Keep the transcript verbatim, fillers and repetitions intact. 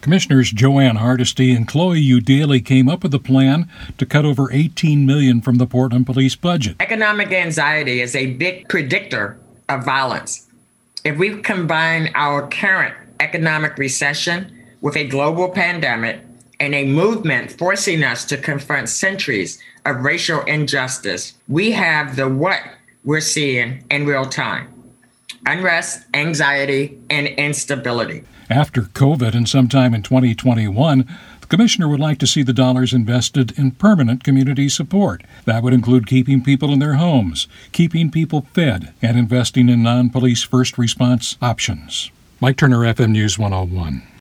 Commissioners Joanne Hardesty and Chloe U. Daly came up with a plan to cut over eighteen million dollars from the Portland Police budget. Economic anxiety is a big predictor of violence. If we combine our current economic recession with a global pandemic and a movement forcing us to confront centuries of racial injustice, we have the what we're seeing in real time: unrest, anxiety, and instability. After COVID and sometime in twenty twenty-one, the commissioner would like to see the dollars invested in permanent community support. That would include keeping people in their homes, keeping people fed, and investing in non-police first response options. Mike Turner, F M News one oh one.